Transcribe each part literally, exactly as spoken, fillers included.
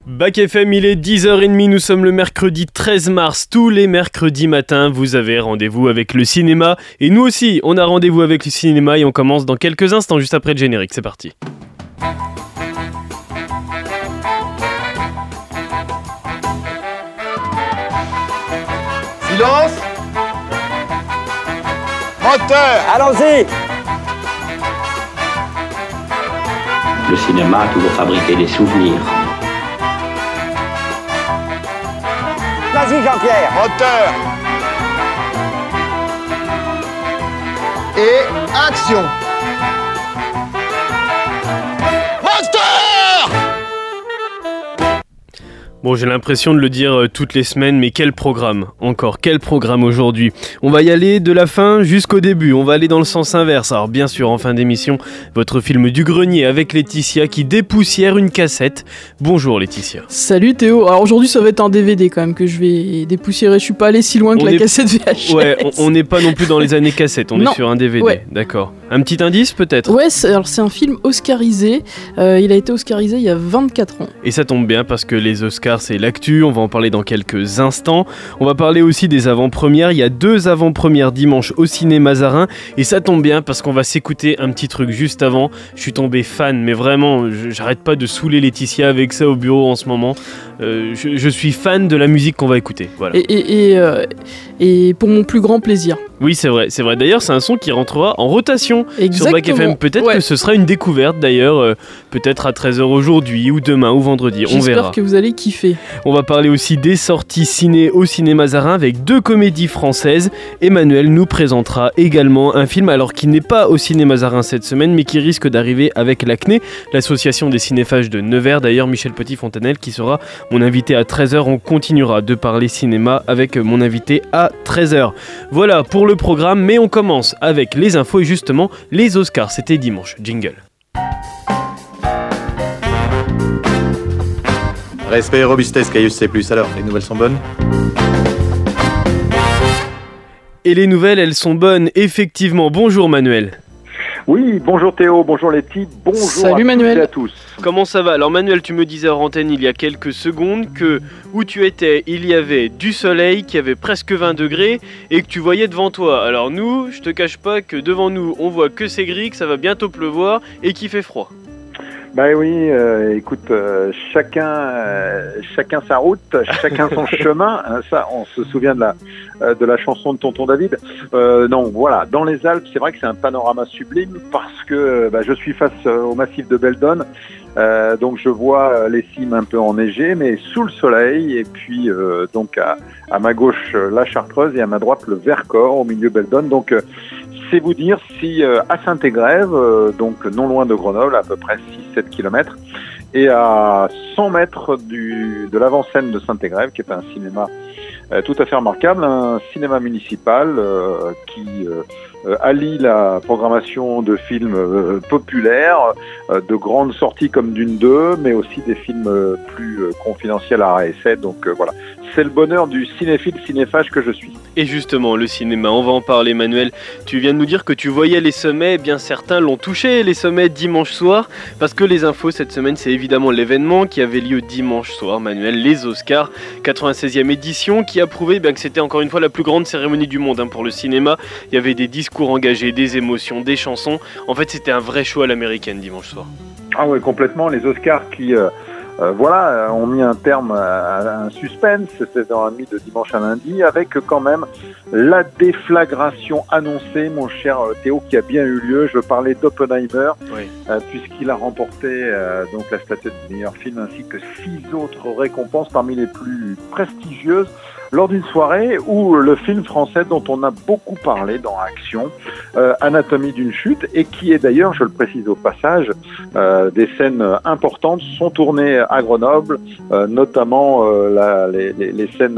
Bac F M, il est dix heures trente, nous sommes le mercredi treize mars. Tous les mercredis matins, vous avez rendez-vous avec le cinéma. Et nous aussi, on a rendez-vous avec le cinéma et on commence dans quelques instants, juste après le générique. C'est parti. Silence. Moteur. Allons-y. Le cinéma a toujours fabriqué des souvenirs. Vas-y Jean-Pierre. Moteur. Et action. Bon, j'ai l'impression de le dire euh, toutes les semaines, mais quel programme, encore, quel programme aujourd'hui. On va y aller de la fin jusqu'au début, on va aller dans le sens inverse. Alors bien sûr, en fin d'émission, votre film du grenier avec Laetitia qui dépoussière une cassette. Bonjour Laetitia. Salut Théo, alors aujourd'hui ça va être un D V D quand même que je vais dépoussiérer, je suis pas allé si loin que on la est... cassette V H S. Ouais, on n'est pas non plus dans les années cassettes, on non. est sur un D V D, ouais. D'accord. Un petit indice peut-être ? Ouais, c'est, alors c'est un film oscarisé, euh, il a été oscarisé il y a vingt-quatre ans. Et ça tombe bien parce que les Oscars c'est l'actu, on va en parler dans quelques instants. On va parler aussi des avant-premières, il y a deux avant-premières dimanche au ciné Mazarin et ça tombe bien parce qu'on va s'écouter un petit truc juste avant. Je suis tombé fan, mais vraiment, j'arrête pas de saouler Laetitia avec ça au bureau en ce moment. Euh, je, je suis fan de la musique qu'on va écouter. Voilà. Et, et, et, euh, et pour mon plus grand plaisir. Oui, c'est vrai, c'est vrai. D'ailleurs, c'est un son qui rentrera en rotation Exactement. sur Bac F M. Peut-être ouais. que ce sera une découverte d'ailleurs, euh, peut-être à treize heures aujourd'hui ou demain ou vendredi, on J'espère verra. que vous allez kiffer. On va parler aussi des sorties ciné au ciné Mazarin avec deux comédies françaises. Emmanuel nous présentera également un film alors qui n'est pas au ciné Mazarin cette semaine mais qui risque d'arriver avec l'A C N E, l'association des cinéphages de Nevers. D'ailleurs, Michel Petit-Fontanelle qui sera mon invité à treize heures. On continuera de parler cinéma avec mon invité à treize heures. Voilà pour le programme, mais on commence avec les infos et justement les Oscars. C'était dimanche. Jingle. Respect et robustesse, Caius C plus. Alors, les nouvelles sont bonnes ? Et les nouvelles, elles sont bonnes, effectivement. Bonjour Manuel. Oui, bonjour Théo, bonjour Letty, bonjour Salut à Manuel. toutes et à tous. Comment ça va ? Alors Manuel, tu me disais hors antenne il y a quelques secondes que où tu étais, il y avait du soleil, qui avait presque vingt degrés et que tu voyais devant toi. Alors nous, je te cache pas que devant nous, on voit que c'est gris, que ça va bientôt pleuvoir et qu'il fait froid. Bah oui, euh, écoute, euh, chacun, euh, chacun sa route, chacun son chemin. Hein, ça, on se souvient de la, euh, de la chanson de Tonton David. Euh, non, voilà, dans les Alpes, c'est vrai que c'est un panorama sublime parce que bah, je suis face au massif de Beldon. Euh, donc je vois les cimes un peu enneigées, mais sous le soleil. Et puis euh, donc à, à ma gauche la Chartreuse et à ma droite le Vercors au milieu Beldon. Donc euh, c'est vous dire si euh, à Saint-Égrève, euh, donc non loin de Grenoble, à peu près six à sept kilomètres, et à cent mètres du, de l'avant-scène de Saint-Égrève, qui est un cinéma euh, tout à fait remarquable, un cinéma municipal euh, qui euh, euh, allie la programmation de films euh, populaires, euh, de grandes sorties comme Dune deux, mais aussi des films euh, plus euh, confidentiels à essai. Donc euh, voilà, c'est le bonheur du cinéphile cinéphage que je suis. Et justement, le cinéma, on va en parler Manuel. Tu viens de nous dire que tu voyais les sommets, eh bien certains l'ont touché, les sommets dimanche soir, parce que les infos cette semaine, c'est évidemment l'événement qui avait lieu dimanche soir, Manuel, les Oscars, quatre-vingt-seizième édition, qui a prouvé eh bien, que c'était encore une fois la plus grande cérémonie du monde hein, pour le cinéma. Il y avait des discours engagés, des émotions, des chansons. En fait, c'était un vrai show à l'américaine dimanche soir. Ah oui, complètement. Les Oscars qui... Euh... Euh, voilà, ont mis un terme à un suspense, c'était dans la nuit de dimanche à lundi, avec quand même la déflagration annoncée, mon cher Théo, qui a bien eu lieu. Je parlais d'Oppenheimer, oui. euh, puisqu'il a remporté euh, donc la statuette du meilleur film, ainsi que six autres récompenses parmi les plus prestigieuses, lors d'une soirée où le film français dont on a beaucoup parlé dans Action, euh, Anatomie d'une chute, et qui est d'ailleurs, je le précise au passage, euh, des scènes importantes sont tournées à Grenoble, euh, notamment euh, la, les, les, les scènes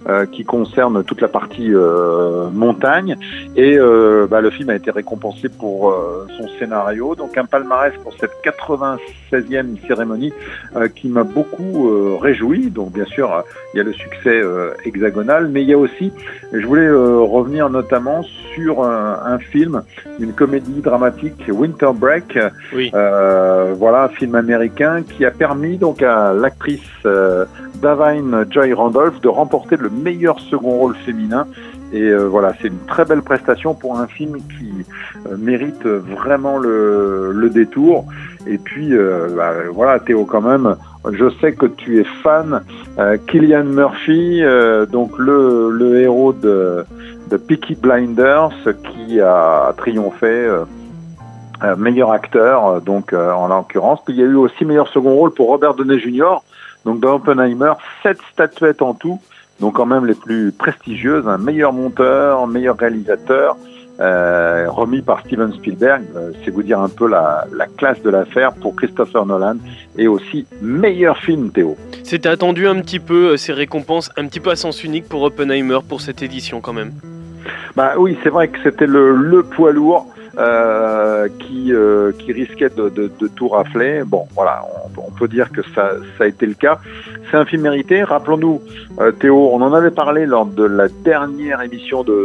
euh, qui concerne toute la partie euh, montagne. Et euh, bah, le film a été récompensé pour euh, son scénario. Donc un palmarès pour cette quatre-vingt-seizième cérémonie euh, qui m'a beaucoup euh, réjoui. Donc bien sûr, euh, il y a le succès euh, hexagonal, mais il y a aussi, je voulais euh, revenir notamment sur un, un film, une comédie dramatique, Winter Break. Oui. Euh, voilà, un film américain qui a permis donc à l'actrice euh, Da'Vine Joy Randolph de remporter le meilleur second rôle féminin. Et euh, voilà, c'est une très belle prestation pour un film qui euh, mérite vraiment le, le détour. Et puis, euh, bah, voilà, Théo, quand même, je sais que tu es fan. Euh, Cillian Murphy, euh, donc le, le héros de, de Peaky Blinders, qui a triomphé. Euh, Euh, meilleur acteur, donc euh, en l'occurrence. Puis il y a eu aussi meilleur second rôle pour Robert Downey junior Donc dans Oppenheimer, sept statuettes en tout, donc quand même les plus prestigieuses. Un meilleur monteur, meilleur réalisateur, euh, remis par Steven Spielberg. Euh, c'est vous dire un peu la, la classe de l'affaire pour Christopher Nolan. Et aussi meilleur film, Théo. C'était attendu un petit peu, euh, ces récompenses un petit peu à sens unique pour Oppenheimer pour cette édition quand même. Bah oui, c'est vrai que c'était le, le poids lourd. Euh, qui euh, qui risquait de, de, de tout rafler. Bon, voilà, on, on peut dire que ça ça a été le cas. C'est un film mérité. Rappelons-nous, euh, Théo, on en avait parlé lors de la dernière émission de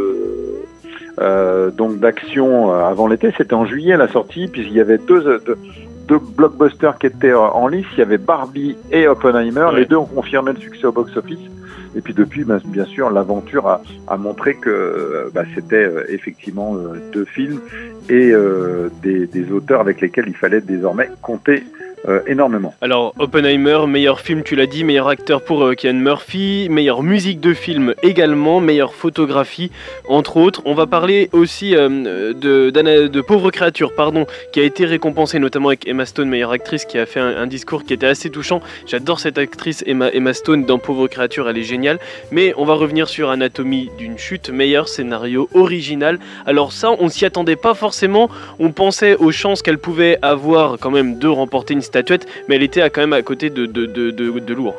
euh, donc d'Action euh, avant l'été. C'était en juillet la sortie, puisqu'il y avait deux, deux deux blockbusters qui étaient en lice. Il y avait Barbie et Oppenheimer. Ouais. Les deux ont confirmé le succès au box-office. Et puis depuis, ben, bien sûr, l'aventure a, a montré que ben, c'était euh, effectivement euh, deux films et euh, des, des auteurs avec lesquels il fallait désormais compter Euh, énormément. Alors Oppenheimer, meilleur film, tu l'as dit, meilleur acteur pour euh, Cillian Murphy, meilleure musique de film également, meilleure photographie entre autres. On va parler aussi euh, de, de Pauvre créature, pardon, qui a été récompensée notamment avec Emma Stone, meilleure actrice, qui a fait un, un discours qui était assez touchant. J'adore cette actrice Emma, Emma Stone dans Pauvre créature, elle est géniale. Mais on va revenir sur Anatomie d'une chute, meilleur scénario original. Alors ça, on s'y attendait pas forcément. On pensait aux chances qu'elle pouvait avoir quand même de remporter une statuette, mais elle était quand même à côté de, de, de, de, de lourd.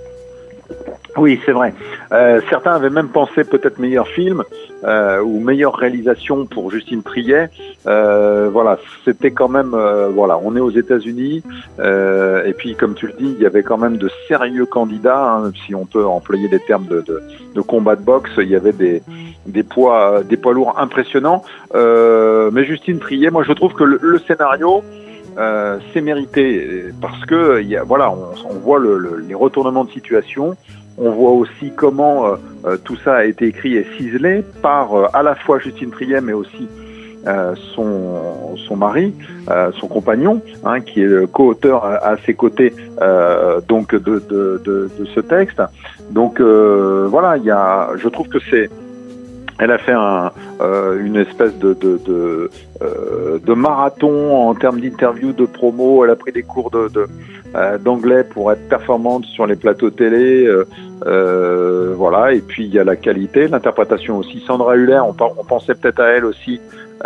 Oui, c'est vrai. Euh, certains avaient même pensé peut-être meilleur film euh, ou meilleure réalisation pour Justine Triet. Euh, voilà, c'était quand même... Euh, voilà, on est aux États-Unis euh, et puis, comme tu le dis, il y avait quand même de sérieux candidats, hein, si on peut employer les termes de, de, de combat de boxe. Il y avait des, des, poids, des poids lourds impressionnants. Euh, mais Justine Triet, moi, je trouve que le, le scénario... Euh, c'est mérité parce que y a, voilà, on, on voit le, le, les retournements de situation, on voit aussi comment euh, euh, tout ça a été écrit et ciselé par euh, à la fois Justine Triet mais aussi euh, son, son mari, euh, son compagnon, hein, qui est le co-auteur à, à ses côtés euh, donc de, de, de, de ce texte. Donc euh, voilà, il y a, je trouve que c'est Elle a fait un, euh, une espèce de, de, de, euh, de marathon en termes d'interviews, de promo. Elle a pris des cours de, de, euh, d'anglais pour être performante sur les plateaux télé. Euh, euh, voilà. Et puis il y a la qualité, l'interprétation aussi. Sandra Hüller, on, on pensait peut-être à elle aussi.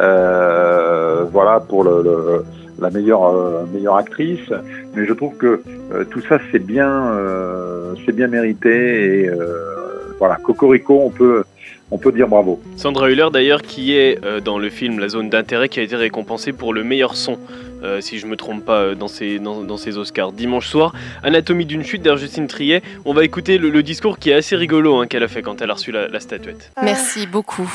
Euh, voilà, pour le, le, la meilleure, euh, meilleure actrice. Mais je trouve que euh, tout ça c'est bien, euh, c'est bien mérité. Et euh, voilà, Cocorico, on peut. On peut dire bravo. Sandra Hüller d'ailleurs qui est euh, dans le film La Zone d'intérêt, qui a été récompensée pour le meilleur son, euh, si je ne me trompe pas, euh, dans, ses, dans, dans ses Oscars. Dimanche soir, Anatomie d'une chute d'Argentine Triet. On va écouter le, le discours qui est assez rigolo hein, qu'elle a fait quand elle a reçu la, la statuette. Merci beaucoup.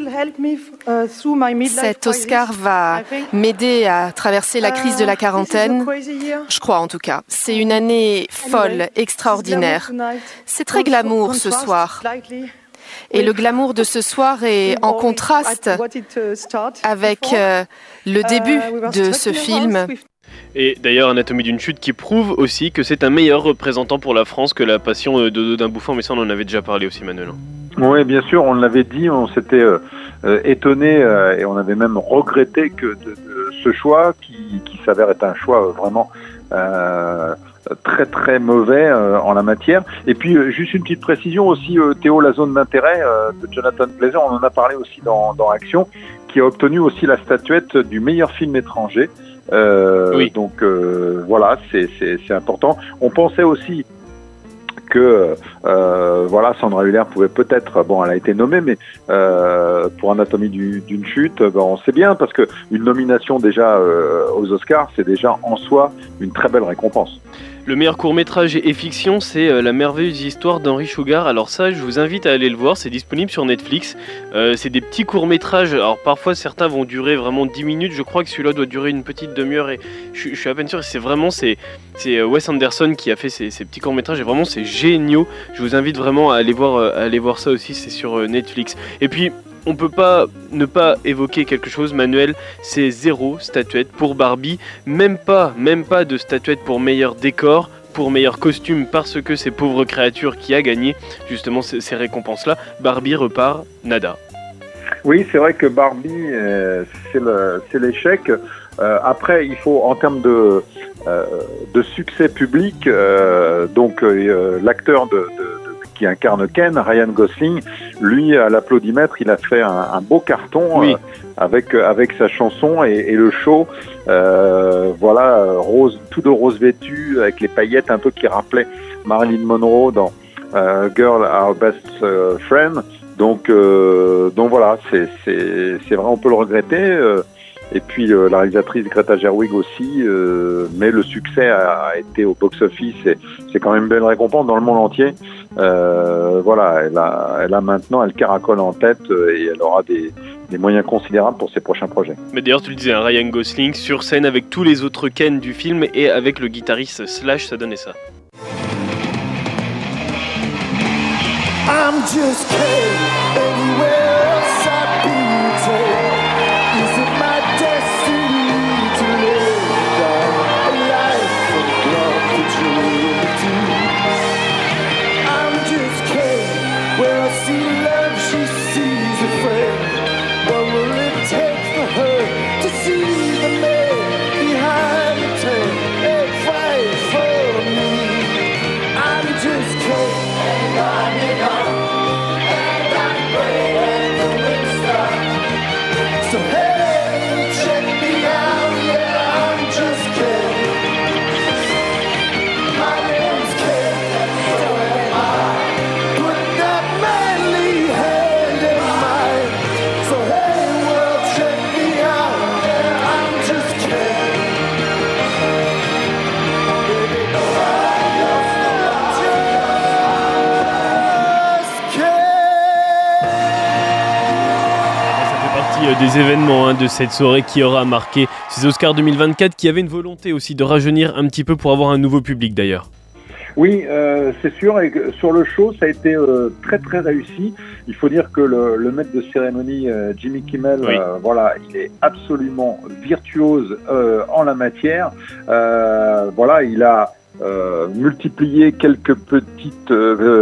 Cet Oscar va m'aider à traverser la crise de la quarantaine. Je crois en tout cas. C'est une année folle, extraordinaire. C'est très glamour ce soir. Et le glamour de ce soir est en contraste avec euh, le début de ce film. Et d'ailleurs, Anatomie d'une chute qui prouve aussi que c'est un meilleur représentant pour la France que La Passion de Dodo d'un bouffon, mais ça on en avait déjà parlé aussi, Manuel. Oui, bien sûr, on l'avait dit, on s'était euh, euh, étonné euh, et on avait même regretté que de, de ce choix qui, qui s'avère être un choix euh, vraiment... Euh, très très mauvais euh, en la matière. Et puis euh, juste une petite précision aussi, euh, Théo, La Zone d'intérêt euh, de Jonathan Glazer, on en a parlé aussi dans, dans Action, qui a obtenu aussi la statuette du meilleur film étranger. Euh, oui. Donc euh, voilà, c'est, c'est, c'est important. On pensait aussi que euh, voilà, Sandra Hüller pouvait peut-être, bon, elle a été nommée, mais euh, pour Anatomie du, d'une chute, ben, on sait bien, parce que une nomination déjà euh, aux Oscars, c'est déjà en soi une très belle récompense. Le meilleur court-métrage et fiction, c'est euh, La merveilleuse histoire d'Henri Sugar. Alors ça, je vous invite à aller le voir, c'est disponible sur Netflix. Euh, c'est des petits courts-métrages, alors parfois certains vont durer vraiment dix minutes, je crois que celui-là doit durer une petite demi-heure et je, je suis à peine sûr, c'est vraiment, c'est, c'est Wes Anderson qui a fait ces, ces petits courts-métrages et vraiment c'est géniaux. Je vous invite vraiment à aller voir, à aller voir ça aussi, c'est sur Netflix. Et puis, on peut pas ne pas évoquer quelque chose, Manuel, c'est zéro statuette pour Barbie, même pas, même pas de statuette pour meilleur décor, pour meilleur costume, parce que c'est Pauvre Créature qui a gagné justement ces, ces récompenses-là. Barbie repart, nada. Oui, c'est vrai que Barbie, euh, c'est, le, c'est l'échec. Euh, après, il faut, en termes de, euh, de succès public, euh, donc euh, l'acteur de, de qui incarne Ken, Ryan Gosling, lui, à l'applaudimètre, il a fait un, un beau carton oui. euh, avec avec sa chanson et, et le show, euh, voilà, rose, tout de rose vêtu, avec les paillettes un peu qui rappelaient Marilyn Monroe dans euh, Girl, Our Best uh, Friend. Donc, euh, donc voilà, c'est c'est c'est vrai, on peut le regretter. Euh, Et puis euh, la réalisatrice Greta Gerwig aussi, euh, mais le succès a, a été au box-office, et c'est quand même une belle récompense dans le monde entier. Euh, voilà, elle a, elle a maintenant, elle caracole en tête et elle aura des, des moyens considérables pour ses prochains projets. Mais d'ailleurs, tu le disais, hein, Ryan Gosling sur scène avec tous les autres Ken du film et avec le guitariste Slash, ça donnait ça. I'm just Ken, anywhere else I'd be told. Is it my destiny to live a life of love that you do? I'm just Ken, where I see love, she sees a friend. What will it take for her to see the man behind the tent and fight for me? I'm just Ken, and on and on, and I'm praying the wind stop. So hey, check me out, yeah, I'm just Ken. My name's Ken, so am I. Put that manly hand in mine. So hey, world, check me out, yeah, I'm just Ken. Baby, no, I love just Ken. Des événements hein, de cette soirée qui aura marqué ces Oscars deux mille vingt-quatre, qui avait une volonté aussi de rajeunir un petit peu pour avoir un nouveau public d'ailleurs. Oui, euh, c'est sûr, et sur le show, ça a été euh, très très réussi. Il faut dire que le, le maître de cérémonie, euh, Jimmy Kimmel, oui. euh, voilà, il est absolument virtuose euh, en la matière. Euh, voilà, il a euh, multiplié quelques petites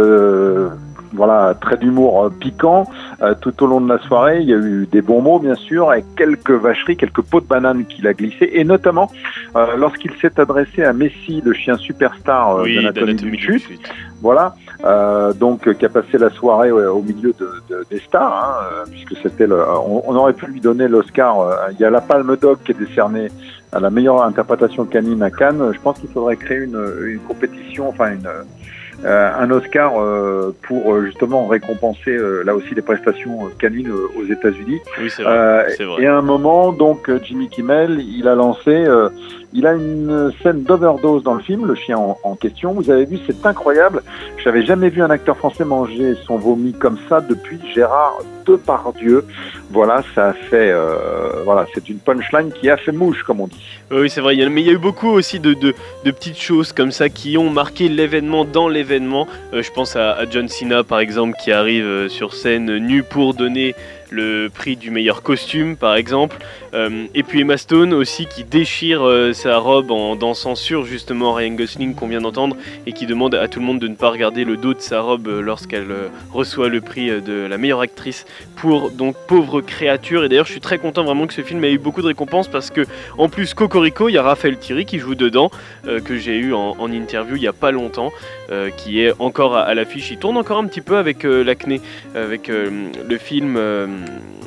euh, voilà, traits d'humour euh, piquants euh, tout au long de la soirée. Il y a eu des bons mots, bien sûr, et quelques vacheries, quelques pots de banane qu'il a glissés, et notamment euh, lorsqu'il s'est adressé à Messi, le chien superstar euh, oui, d'Anatomie d'une chute. Voilà, euh, donc euh, qui a passé la soirée ouais, au milieu de, de, des stars, hein, euh, puisque c'était le, on, on aurait pu lui donner l'Oscar. Euh, il y a la Palme d'Or qui est décernée à la meilleure interprétation canine à Cannes. Je pense qu'il faudrait créer une, une compétition, enfin une Euh, un Oscar euh, pour euh, justement récompenser euh, là aussi les prestations euh, canines euh, aux États-Unis. Oui, c'est vrai, euh, c'est vrai. Et à un moment, donc Jimmy Kimmel, il a lancé, euh, il a une scène d'overdose dans le film, le chien en, en question. Vous avez vu, c'est incroyable. J'avais jamais vu un acteur français manger son vomi comme ça depuis Gérard Depardieu. Voilà, ça a fait, euh, voilà, c'est une punchline qui a fait mouche, comme on dit. Oui, c'est vrai. Il y a, mais il y a eu beaucoup aussi de, de, de petites choses comme ça qui ont marqué l'événement dans l'événement. Euh, je pense à, à John Cena, par exemple, qui arrive euh, sur scène nu pour donner le prix du meilleur costume, par exemple. Euh, et puis Emma Stone aussi, qui déchire euh, sa robe en dansant sur justement Ryan Gosling qu'on vient d'entendre, et qui demande à tout le monde de ne pas regarder le dos de sa robe euh, lorsqu'elle euh, reçoit le prix euh, de la meilleure actrice pour donc Pauvre Créature. Et d'ailleurs, je suis très content vraiment que ce film ait eu beaucoup de récompenses, parce que en plus Cocorico, il y a Raphaël Thierry qui joue dedans, euh, que j'ai eu en, en interview il y a pas longtemps, euh, qui est encore à, à l'affiche. Il tourne encore un petit peu avec euh, l'acné, avec euh, le film. Euh,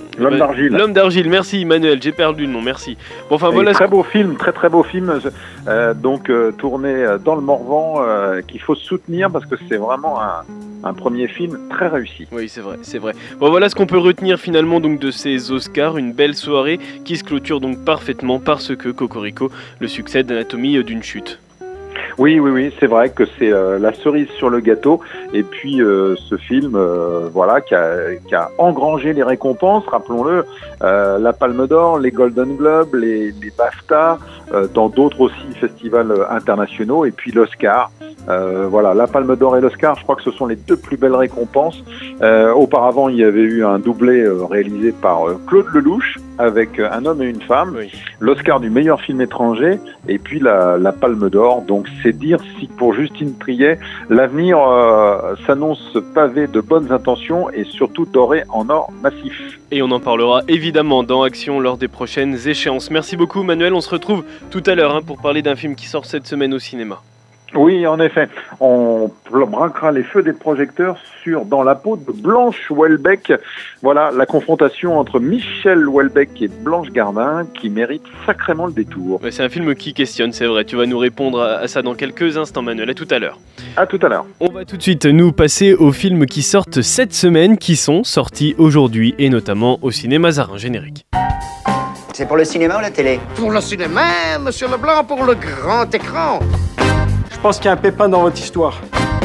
L'homme d'argile. L'homme d'argile, merci Manuel, j'ai perdu le nom, merci. Bon, enfin, voilà. Très beau film, très très beau film, euh, donc euh, tourné dans le Morvan, euh, qu'il faut soutenir parce que c'est vraiment un, un premier film très réussi. Oui, c'est vrai, c'est vrai. Bon, voilà ce qu'on peut retenir finalement donc de ces Oscars, une belle soirée qui se clôture donc parfaitement parce que Cocorico, le succès d'Anatomie d'une chute. Oui, oui, oui, c'est vrai que c'est euh, la cerise sur le gâteau. Et puis euh, ce film, euh, voilà, qui a, qui a engrangé les récompenses, rappelons-le, euh, la Palme d'Or, les Golden Globes, les, les BAFTA, euh, dans d'autres aussi festivals internationaux, et puis l'Oscar. Euh, voilà, la Palme d'Or et l'Oscar, je crois que ce sont les deux plus belles récompenses. Euh, auparavant, il y avait eu un doublé euh, réalisé par euh, Claude Lelouch avec euh, Un homme et une femme, oui. L'Oscar du meilleur film étranger, et puis la, la Palme d'Or. Donc c'est dire si pour Justine Triet, l'avenir euh, s'annonce pavé de bonnes intentions et surtout doré en or massif. Et on en parlera évidemment dans Action lors des prochaines échéances. Merci beaucoup Manuel, on se retrouve tout à l'heure hein, pour parler d'un film qui sort cette semaine au cinéma. Oui, en effet. On braquera les feux des projecteurs sur Dans la peau de Blanche Houellebecq. Voilà, la confrontation entre Michel Houellebecq et Blanche Gardin qui mérite sacrément le détour. Ouais, c'est un film qui questionne, c'est vrai. Tu vas nous répondre à ça dans quelques instants, Manuel. À tout à l'heure. À tout à l'heure. On va tout de suite nous passer aux films qui sortent cette semaine, qui sont sortis aujourd'hui et notamment au ciné Mazarin. Générique. C'est pour le cinéma ou la télé? Pour le cinéma, monsieur Leblanc, pour le grand écran. Je pense qu'il y a un pépin dans votre histoire.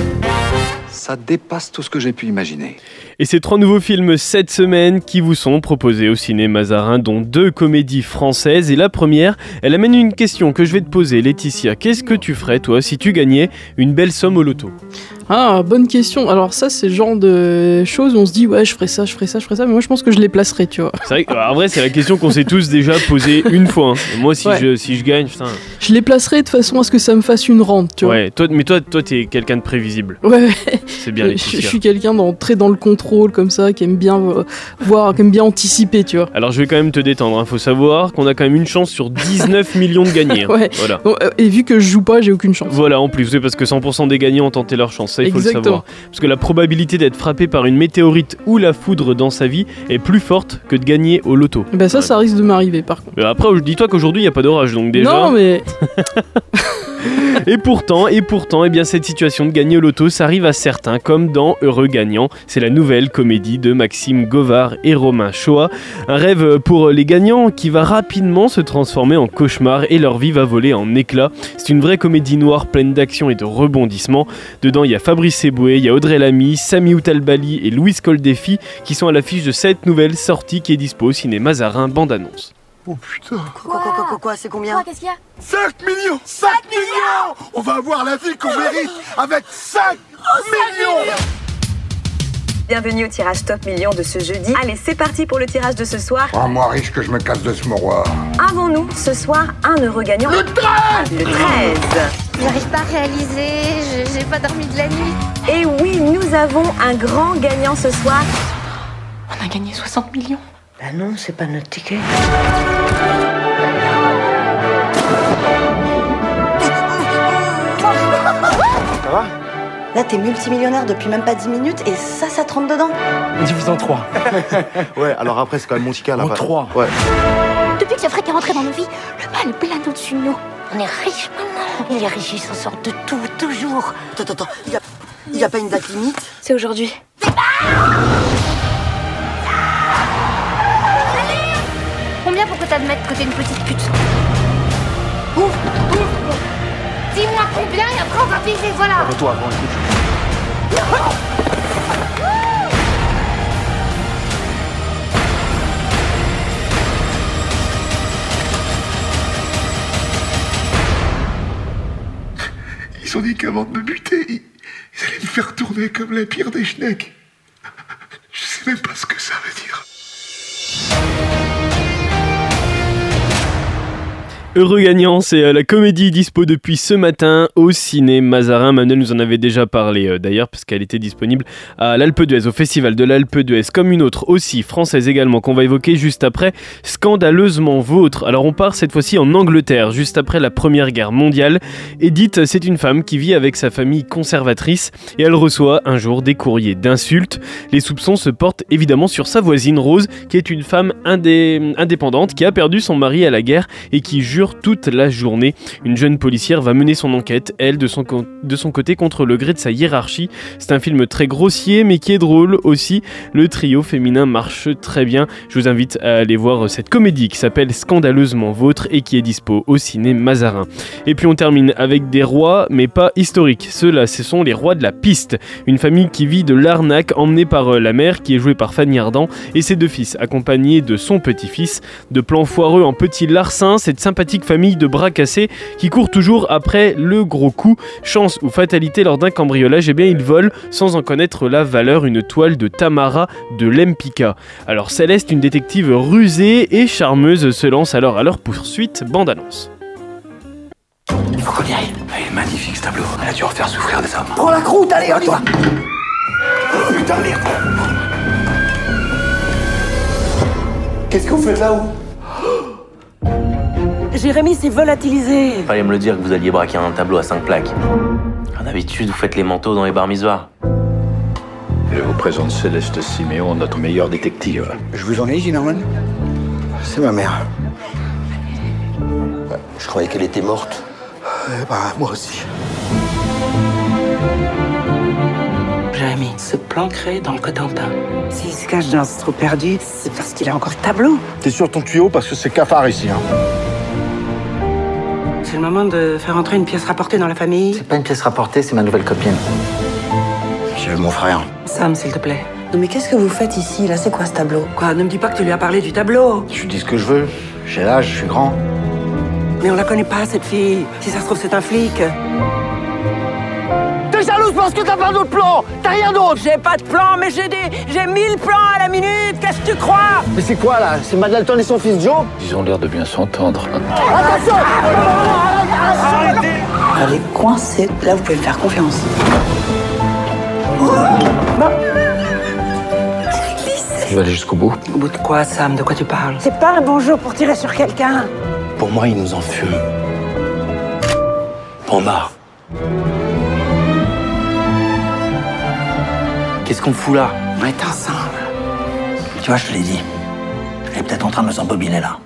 Ça dépasse tout ce que j'ai pu imaginer. Et ces trois nouveaux films cette semaine qui vous sont proposés au ciné Mazarin, dont deux comédies françaises. Et la première, elle amène une question que je vais te poser, Laetitia. Qu'est-ce que tu ferais, toi, si tu gagnais une belle somme au loto ? Ah, bonne question. Alors ça, c'est le genre de choses où on se dit, ouais, je ferais ça, je ferais ça, je ferais ça, mais moi, je pense que je les placerais, tu vois. C'est vrai qu'en vrai, c'est la question qu'on s'est tous déjà posée une fois. Hein. Moi, si, ouais. je, si je gagne, putain... Je les placerais de façon à ce que ça me fasse une rente, tu vois. Ouais, toi, mais toi, toi, t'es quelqu'un de prévisible. Ouais, c'est bien, Laetitia. Je, je suis quelqu'un dans, très dans le contrôle, comme ça, qui aime bien euh, voir, qui aime bien anticiper, tu vois. Alors, je vais quand même te détendre. Hein. Faut savoir qu'on a quand même une chance sur dix-neuf millions de gagnés. Hein. Ouais. Voilà. Bon, euh, et vu que je joue pas, j'ai aucune chance. Voilà, en plus, c'est parce que cent pour cent des gagnants ont tenté leur chance. Ça, il faut Exactement. le savoir. Parce que la probabilité d'être frappé par une météorite ou la foudre dans sa vie est plus forte que de gagner au loto. Bah ça, ouais. ça risque de m'arriver par contre. Après, dis-toi qu'aujourd'hui, il n'y a pas d'orage, donc déjà... Non, mais... Et pourtant, et pourtant, eh bien, cette situation de gagner au loto, ça arrive à certains, comme dans Heureux Gagnant. C'est la nouvelle comédie de Maxime Govard et Romain Choa. Un rêve pour les gagnants qui va rapidement se transformer en cauchemar et leur vie va voler en éclats. C'est une vraie comédie noire pleine d'action et de rebondissements. Dedans, il y a Fabrice Eboué, il y a Audrey Lamy, Sami Outalbali et Louise Coldefi qui sont à l'affiche de cette nouvelle sortie qui est dispo au ciné Mazarin, bande-annonce. Oh putain. Quoi, quoi, quoi, quoi, quoi, c'est combien? Qu'est-ce qu'il y a? cinq millions cinq millions. On va avoir la vie qu'on mérite avec cinq millions. Bienvenue au tirage Top Millions de ce jeudi. Allez, c'est parti pour le tirage de ce soir. Oh, moi riche que je me casse de ce mouroir. Avons-nous ce soir un heureux gagnant? Le treize. Le treize. J'arrive pas à réaliser, j'ai pas dormi de la nuit. Et oui, nous avons un grand gagnant ce soir. On a gagné soixante millions. Bah non, c'est pas notre ticket. Ça va? Là, t'es multimillionnaire depuis même pas dix minutes et ça, ça te rentre dedans. Divise en trois. Ouais, alors après, c'est quand même mon ticket là. En trois. Ouais. Depuis que le fric est rentré dans nos vies, le mal est plein au-dessus de nous. On est riches maintenant. Et les riches, ils s'en sortent de tout, toujours. Attends, attends, il y a, y a pas une date limite? C'est aujourd'hui. Combien pour que t'admettes que t'es une petite pute? Ouf, ouf. Dis-moi combien et après on va baiser, voilà. Arrête-toi avant, écoute. Ils ont dit qu'avant de me buter, ils, ils allaient me faire tourner comme la pire des schnecks. Je sais même pas ce que ça veut dire. Heureux gagnant, c'est euh, la comédie dispo depuis ce matin au ciné Mazarin. Manuel nous en avait déjà parlé euh, d'ailleurs, parce qu'elle était disponible à l'Alpe d'Huez, au festival de l'Alpe d'Huez, comme une autre aussi, française également, qu'on va évoquer juste après, Scandaleusement Vôtre. Alors on part cette fois-ci en Angleterre, juste après la Première Guerre mondiale. Edith, c'est une femme qui vit avec sa famille conservatrice et elle reçoit un jour des courriers d'insultes. Les soupçons se portent évidemment sur sa voisine Rose, qui est une femme indé- indépendante, qui a perdu son mari à la guerre et qui jure toute la journée. Une jeune policière va mener son enquête, elle, de son, co- de son côté, contre le gré de sa hiérarchie. C'est un film très grossier, mais qui est drôle aussi. Le trio féminin marche très bien. Je vous invite à aller voir cette comédie qui s'appelle Scandaleusement Vôtre et qui est dispo au ciné Mazarin. Et puis on termine avec des rois, mais pas historiques. Ceux-là, ce sont les rois de la piste. Une famille qui vit de l'arnaque, emmenée par la mère, qui est jouée par Fanny Ardant, et ses deux fils, accompagnés de son petit-fils. De plans foireux en petits larcins, cette sympathique famille de bras cassés qui court toujours après le gros coup. Chance ou fatalité lors d'un cambriolage, eh bien ils volent sans en connaître la valeur une toile de Tamara de Lempicka. Alors Céleste, une détective rusée et charmeuse, se lance alors à leur poursuite. Bande annonce. Il faut qu'on y aille. Elle est magnifique ce tableau. Elle a dû refaire souffrir des hommes. Prends la croûte, allez, on y va. Oh, putain, merde. Qu'est-ce que vous faites là-haut? Jérémy s'est volatilisé. Fallait me le dire que vous alliez braquer un tableau à cinq plaques. D'habitude, vous faites les manteaux dans les bar mitzvahs. Je vous présente Céleste Siméon, notre meilleure détective. Je vous en ai, Ginnerman? C'est ma mère. Je croyais qu'elle était morte. Euh, bah, moi aussi. Jérémy se planquerait dans le Cotentin. S'il se cache dans ce trou perdu, c'est parce qu'il a encore le tableau. T'es sur ton tuyau parce que c'est cafard ici, hein. C'est le moment de faire entrer une pièce rapportée dans la famille. C'est pas une pièce rapportée, c'est ma nouvelle copine. J'ai vu mon frère. Sam, s'il te plaît. Non mais qu'est-ce que vous faites ici, là? C'est quoi ce tableau? Quoi, ne me dis pas que tu lui as parlé du tableau. Je dis ce que je veux. J'ai l'âge, je suis grand. Mais on la connaît pas, cette fille. Si ça se trouve, c'est un flic. T'es jalouse parce que t'as pas d'autre plan. T'as rien d'autre. J'ai pas de plan, mais j'ai des... j'ai mille plans à la minute. Qu'est-ce que tu crois? Mais c'est quoi, là? C'est Madalton et son fils Joe? Ils ont l'air de bien s'entendre. Attention! Arrêtez! Elle est coincée. Là, vous pouvez me faire confiance. Bon. Je vais aller jusqu'au bout. Au bout de quoi, Sam? De quoi tu parles? C'est pas un bon jour pour tirer sur quelqu'un. Pour moi, ils nous en fument. En marre. Qu'est-ce qu'on fout là? On est ensemble. Tu vois, je te l'ai dit. Elle est peut-être en train de nous embobiner là.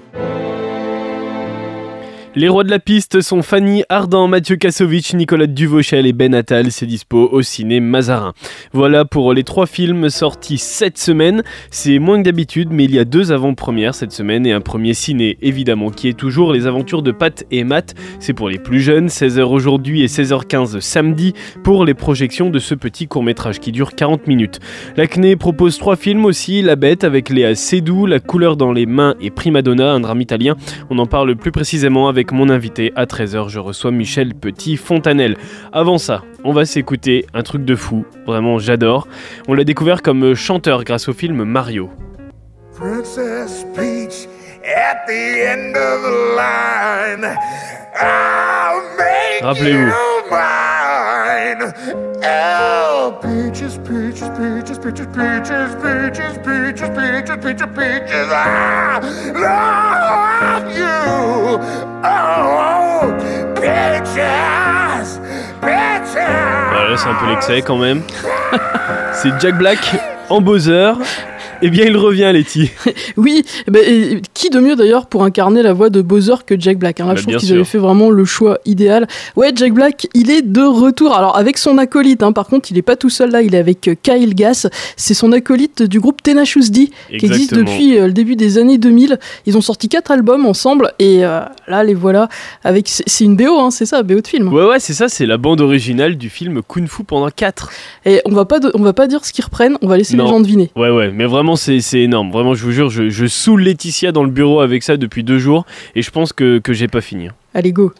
Les rois de la piste sont Fanny Ardant, Mathieu Kassovitch, Nicolas Duvauchel et Ben Attal. C'est dispo au ciné Mazarin. Voilà pour les trois films sortis cette semaine. C'est moins que d'habitude, mais il y a deux avant-premières cette semaine et un premier ciné, évidemment, qui est toujours Les Aventures de Pat et Matt. C'est pour les plus jeunes, seize heures aujourd'hui et seize heures quinze samedi, pour les projections de ce petit court-métrage qui dure quarante minutes. La C N E propose trois films aussi, La Bête avec Léa Seydoux, La couleur dans les mains et Prima Donna, un drame italien. On en parle plus précisément avec Avec mon invité à treize heures, je reçois Michel Petit-Fontanelle. Avant ça, on va s'écouter un truc de fou, vraiment j'adore. On l'a découvert comme chanteur grâce au film Mario. Princess Peach at the end of the line. I'll make Rappelez-vous. you mine. Oh, peaches, peaches, peaches, peaches, peaches, peaches, peaches, peaches, peaches, peaches. I love you. Oh, peaches, peaches. Voilà, c'est un peu l'excès quand même. C'est Jack Black en Bowser. Eh bien, il revient, Letty. Oui, bah, et qui de mieux d'ailleurs pour incarner la voix de Bowser que Jack Black, hein. Là, bah, je trouve qu'ils sûr. avaient fait vraiment le choix idéal. Ouais, Jack Black, il est de retour. Alors, avec son acolyte, hein. Par contre, il est pas tout seul là, il est avec Kyle Gass. C'est son acolyte du groupe Tenacious D, qui existe depuis euh, le début des années deux mille. Ils ont sorti quatre albums ensemble et euh, là, les voilà. Avec, c'est, c'est une B O, hein, c'est ça, B O de film. Ouais, ouais, c'est ça, c'est la bande originale du film Kung Fu Panda quatre. Et on va pas, de, on va pas dire ce qu'ils reprennent, on va laisser Non. les gens deviner. Ouais, ouais, mais vraiment, c'est, c'est énorme. Vraiment, je vous jure, je, je saoule Laetitia dans le bureau avec ça depuis deux jours et je pense que, que j'ai pas fini. Allez, go.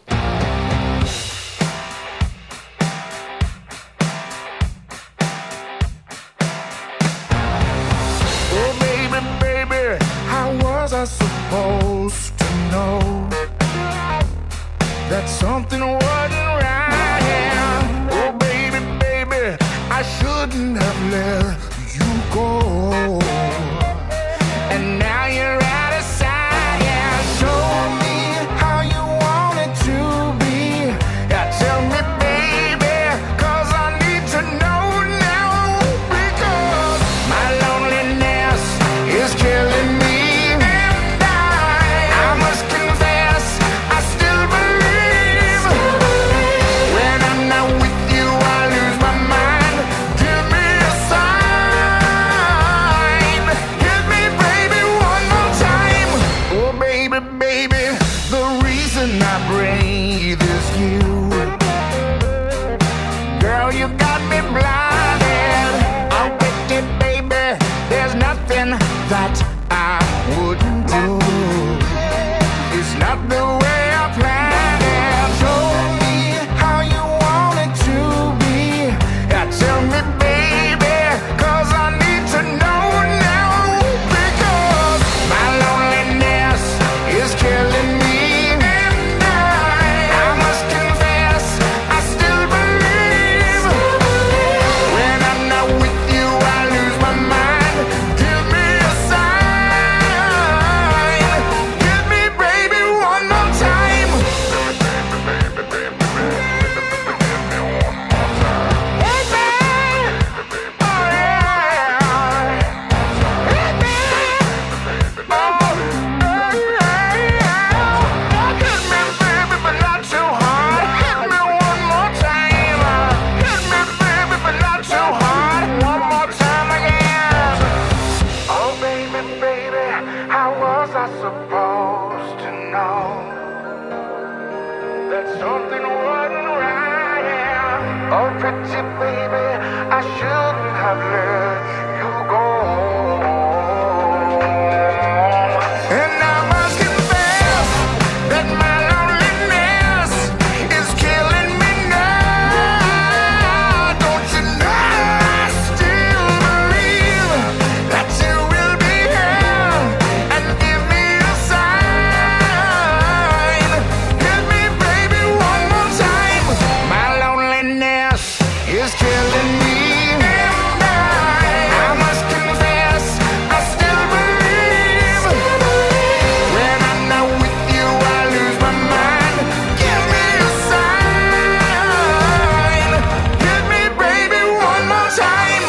Oh, baby, baby, how was I supposed to know that something wasn't right. Yeah. Oh, baby, baby, I shouldn't have let you go. And now you're out of sight. Yeah, show me how you want it to be. Yeah, tell me, baby, 'cause I need to know now. Because my loneliness is killing me. And I, I must confess, I still believe. When I'm not with you, I lose my mind. Give me a sign. Hit me, baby, one more time. Oh, baby, baby, the reason I breathe is you. Girl, you got me blinded. Oh, with it, baby, there's nothing that I wouldn't do. It's not the way I planned it. Show me how you want it to be. Yeah, tell me, baby, 'cause I need to know now. Because my loneliness is killing me. And I, I must confess, I still believe. When I'm not with you, I lose my mind. Give me a sign. Give me, baby, one more time. Something wasn't right, yeah. Oh, pretty baby, I shouldn't have let you go. And I must confess that my loneliness is killing me now. Don't you know I still believe that you will be here and give me a sign. Give me, baby, one more time. My loneliness is killing me. And I, I must confess, I still believe. When I'm not with you, I lose my mind. Give me a sign. Give me, baby, one more time.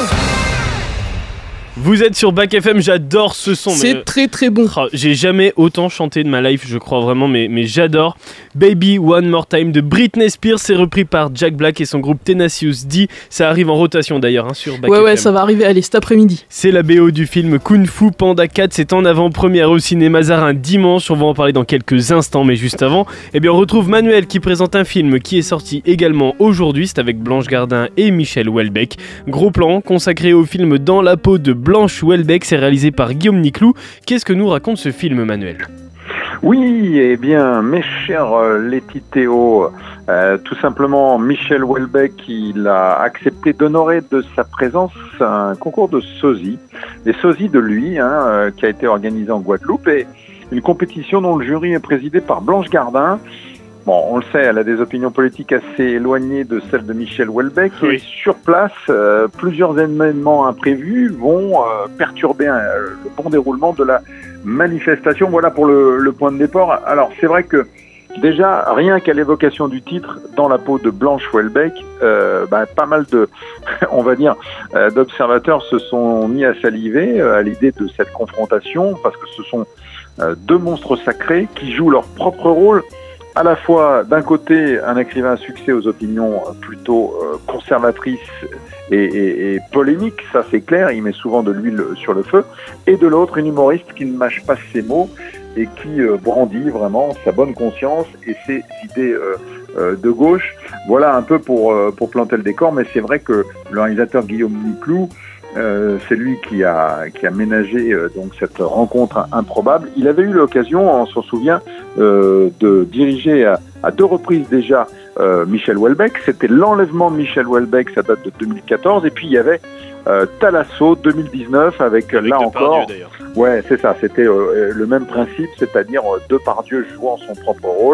Vous êtes sur Back F M, j'adore ce son. C'est mais... très très bon. Oh, j'ai jamais autant chanté de ma life, je crois vraiment, mais, mais j'adore. Baby One More Time de Britney Spears, c'est repris par Jack Black et son groupe Tenacious D. Ça arrive en rotation d'ailleurs hein, sur Back Ouais, F M. ouais, ça va arriver, allez, cet après-midi. C'est la B O du film Kung Fu Panda quatre, c'est en avant-première au cinéma Mazarin dimanche, on va en parler dans quelques instants, mais juste avant, eh bien on retrouve Manuel qui présente un film qui est sorti également aujourd'hui, c'est avec Blanche Gardin et Michel Houellebecq. Gros plan consacré au film Dans la peau de Blanche Houellebecq, c'est réalisé par Guillaume Niclou. Qu'est-ce que nous raconte ce film, Manuel ? Oui, eh bien, mes chers euh, Letty-Théo, euh, tout simplement, Michel Houellebecq, il a accepté d'honorer de sa présence un concours de sosie, les sosies de lui, hein, euh, qui a été organisé en Guadeloupe, et une compétition dont le jury est présidé par Blanche Gardin. Bon, on le sait, elle a des opinions politiques assez éloignées de celles de Michel Houellebecq. Oui. Et sur place, euh, plusieurs événements imprévus vont euh, perturber euh, le bon déroulement de la manifestation. Voilà pour le, le point de départ. Alors, c'est vrai que déjà, rien qu'à l'évocation du titre, Dans la peau de Blanche Houellebecq, euh, bah, pas mal de, on va dire, euh, d'observateurs se sont mis à saliver euh, à l'idée de cette confrontation, parce que ce sont euh, deux monstres sacrés qui jouent leur propre rôle. À la fois, d'un côté, un écrivain à succès aux opinions plutôt euh, conservatrices et, et, et polémiques, ça c'est clair, il met souvent de l'huile sur le feu, et de l'autre, une humoriste qui ne mâche pas ses mots et qui euh, brandit vraiment sa bonne conscience et ses idées euh, euh, de gauche. Voilà un peu pour, euh, pour planter le décor, mais c'est vrai que le réalisateur Guillaume Niclou, Euh, c'est lui qui a qui a ménagé euh, donc cette rencontre improbable. Il avait eu l'occasion, on s'en souvient, euh, de diriger à, à deux reprises déjà euh, Michel Houellebecq. C'était l'enlèvement de Michel Houellebecq, ça date de deux mille quatorze, et puis il y avait euh, Thalasso deux mille dix-neuf avec, avec là encore. Ouais, c'est ça. C'était euh, le même principe, c'est-à-dire euh, Depardieu jouant son propre rôle.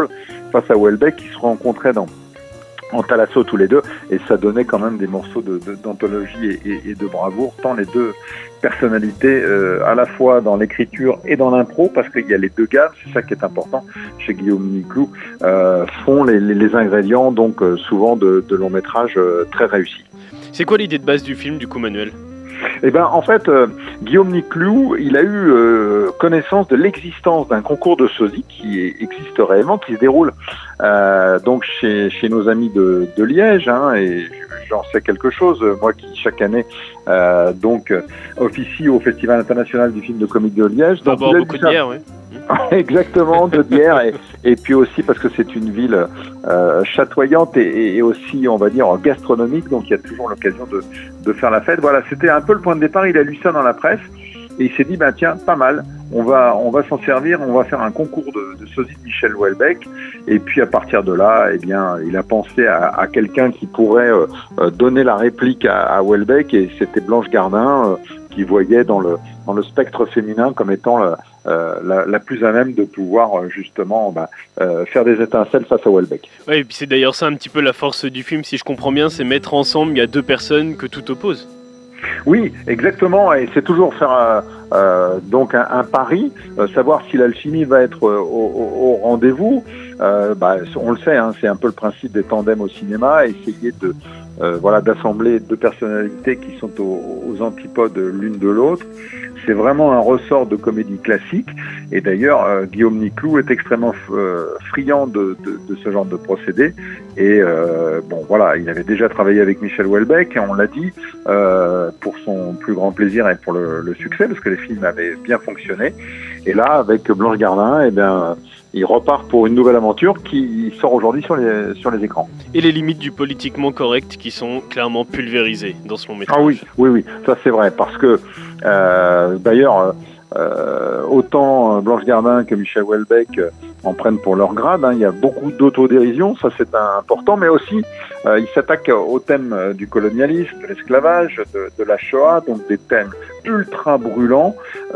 face à Houellebecq qui se rencontraient dans en Thalasso tous les deux, et ça donnait quand même des morceaux de, de, d'anthologie et, et, et de bravoure, tant les deux personnalités, euh, à la fois dans l'écriture et dans l'impro, parce qu'il y a les deux gars, c'est ça qui est important chez Guillaume Niclou, euh, font les, les, les ingrédients, donc euh, souvent de, de longs métrages euh, très réussis. C'est quoi l'idée de base du film, du coup, Manuel ? Eh ben, en fait, euh, Guillaume Niclou, il a eu euh, connaissance de l'existence d'un concours de sosie qui existe réellement, qui se déroule euh, donc chez, chez nos amis de, de Liège, hein, et j'en sais quelque chose, moi qui chaque année euh, donc officie au Festival international du film de comique de Liège. Donc, boire beaucoup de bière, oui. Exactement, de bière, et, et puis aussi parce que c'est une ville euh, chatoyante et, et aussi, on va dire, gastronomique, donc il y a toujours l'occasion de, de faire la fête. Voilà, c'était un peu le point de départ, il a lu ça dans la presse, et il s'est dit, ben tiens, pas mal, on va, on va s'en servir, on va faire un concours de, de sosie de Michel Houellebecq, et puis à partir de là, eh bien, il a pensé à, à quelqu'un qui pourrait euh, donner la réplique à, à Houellebecq, et c'était Blanche Gardin, euh, qui voyait dans le, dans le spectre féminin comme étant le, Euh, la, la plus à même de pouvoir euh, justement bah, euh, faire des étincelles face à Houellebecq. Ouais, et puis c'est d'ailleurs ça un petit peu la force du film, si je comprends bien, c'est mettre ensemble, il y a deux personnes que tout oppose. Oui, exactement, et c'est toujours faire euh, euh, donc un, un pari, euh, savoir si l'alchimie va être euh, au, au, au rendez-vous. Euh, bah, on le sait, hein, c'est un peu le principe des tandems au cinéma, essayer de euh, voilà d'assembler deux personnalités qui sont aux, aux antipodes l'une de l'autre. C'est vraiment un ressort de comédie classique, et d'ailleurs euh, Guillaume Niclou est extrêmement euh, friand de, de, de ce genre de procédé, et euh, bon voilà, il avait déjà travaillé avec Michel Houellebecq, et on l'a dit, euh, pour son plus grand plaisir et pour le, le succès, parce que les films avaient bien fonctionné, et là avec Blanche Gardin, eh bien, il repart pour une nouvelle aventure qui sort aujourd'hui sur les, sur les écrans. Et les limites du politiquement correct qui sont clairement pulvérisées dans ce long métrage. Ah oui, oui, oui, ça c'est vrai, parce que euh, d'ailleurs, euh, autant Blanche Gardin que Michel Houellebecq en prennent pour leur grade, hein. Il y a beaucoup d'autodérision, ça c'est important, mais aussi euh, ils s'attaquent au thème du colonialisme, de l'esclavage, de, de la Shoah, donc des thèmes ultra brûlants.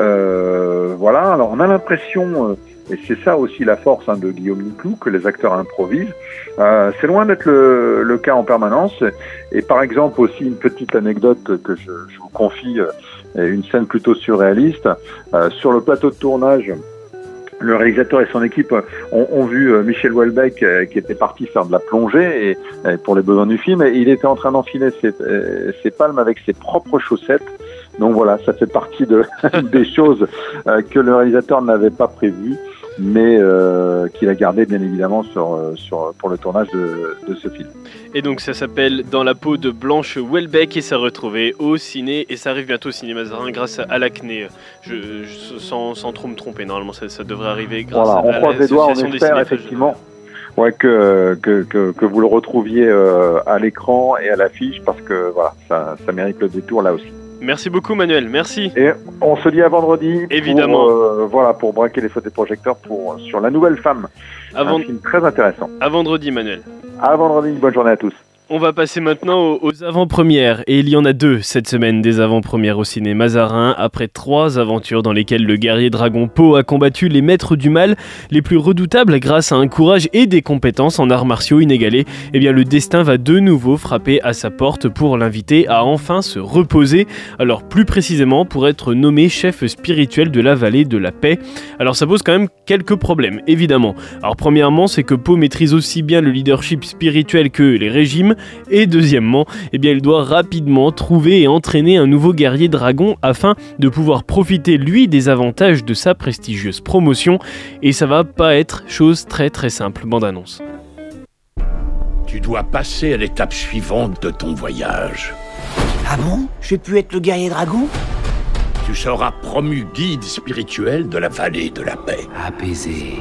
Euh, voilà, alors on a l'impression... Euh, Et c'est ça aussi la force hein, de Guillaume Niclou, que les acteurs improvisent. Euh, c'est loin d'être le, le cas en permanence. Et par exemple aussi une petite anecdote que je, je vous confie, euh, une scène plutôt surréaliste. Euh, sur le plateau de tournage, le réalisateur et son équipe ont, ont vu Michel Houellebecq euh, qui était parti faire de la plongée et, et pour les besoins du film. Et il était en train d'enfiler ses, euh, ses palmes avec ses propres chaussettes. Donc voilà, ça fait partie de, des choses euh, que le réalisateur n'avait pas prévues, mais euh, qu'il a gardé bien évidemment sur, sur, pour le tournage de, de ce film. Et donc ça s'appelle Dans la peau de Blanche Houellebecq, et ça retrouvait au ciné, et ça arrive bientôt au cinéma Mazarin grâce à l'Acné. Je, je, sans, sans trop me tromper, normalement ça, ça devrait arriver grâce voilà, on à croise les doigts, on espère effectivement ouais, que, que, que, que vous le retrouviez euh, à l'écran et à l'affiche, parce que voilà, ça, ça mérite le détour là aussi. Merci beaucoup Manuel, merci. Et on se dit à vendredi. Évidemment. Pour, euh, voilà, pour braquer les feux des projecteurs pour, sur La Nouvelle Femme. À un film très intéressant. À vendredi Manuel. À vendredi, bonne journée à tous. On va passer maintenant aux, aux avant-premières, et il y en a deux cette semaine, des avant-premières au ciné Mazarin, après trois aventures dans lesquelles le guerrier dragon Po a combattu les maîtres du mal les plus redoutables grâce à un courage et des compétences en arts martiaux inégalés. Eh bien le destin va de nouveau frapper à sa porte pour l'inviter à enfin se reposer, alors plus précisément pour être nommé chef spirituel de la vallée de la paix. Alors ça pose quand même quelques problèmes, évidemment. Alors premièrement, c'est que Po maîtrise aussi bien le leadership spirituel que les régimes, et deuxièmement, eh bien, il doit rapidement trouver et entraîner un nouveau guerrier dragon afin de pouvoir profiter lui des avantages de sa prestigieuse promotion, et ça va pas être chose très très simple. Bande annonce. Tu dois passer à l'étape suivante de ton voyage. Ah bon? Je vais plus être le guerrier dragon? Tu seras promu guide spirituel de la vallée de la paix. Apaisé.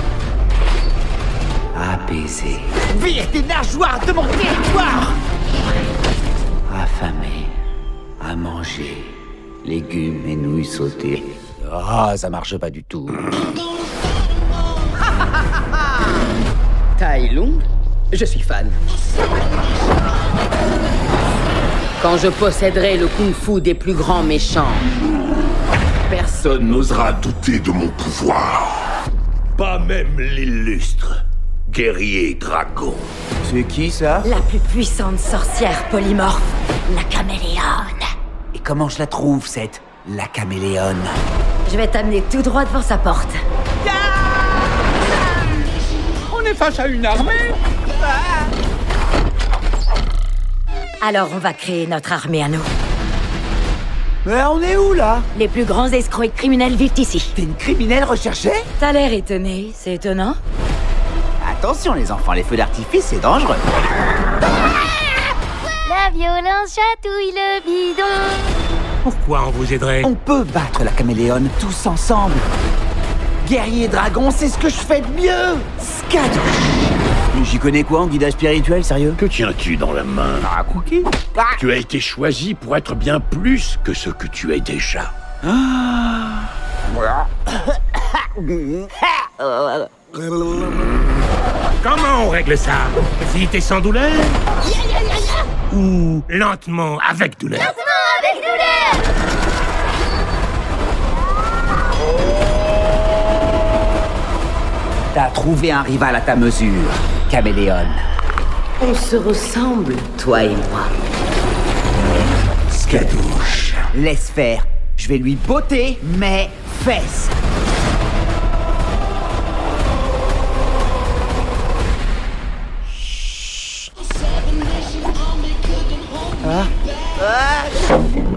Apaisé. Vire tes nageoires de mon territoire! Affamé. À manger. Légumes et nouilles sautées. Ah, ça marche pas du tout. Tai Lung, je suis fan. Quand je posséderai le kung-fu des plus grands méchants, personne n'osera douter de mon pouvoir. Pas même l'illustre. Guerrier dragon. C'est qui ça? La plus puissante sorcière polymorphe, la caméléone. Et comment je la trouve, cette la caméléone? Je vais t'amener tout droit devant sa porte. On est face à une armée. Alors on va créer notre armée à nous. Mais on est où, là? Les plus grands escrocs et criminels vivent ici. T'es une criminelle recherchée? T'as l'air étonné, c'est étonnant. Attention les enfants, les feux d'artifice, c'est dangereux. La violence chatouille le bidon. Pourquoi on vous aiderait? On peut battre la caméléone tous ensemble. Guerrier dragon, c'est ce que je fais de mieux. Skadouche. J'y connais quoi en guidage spirituel, sérieux? Que tiens-tu dans la main? Un cookie. Ah. Tu as été choisi pour être bien plus que ce que tu es déjà. Ah. Comment on règle ça? Vite et sans douleur? Ou lentement avec douleur? Lentement avec douleur. T'as trouvé un rival à ta mesure, caméléone. On se ressemble, toi et moi. Skadouche. Laisse faire. Je vais lui botter mes fesses. Ah. Ah.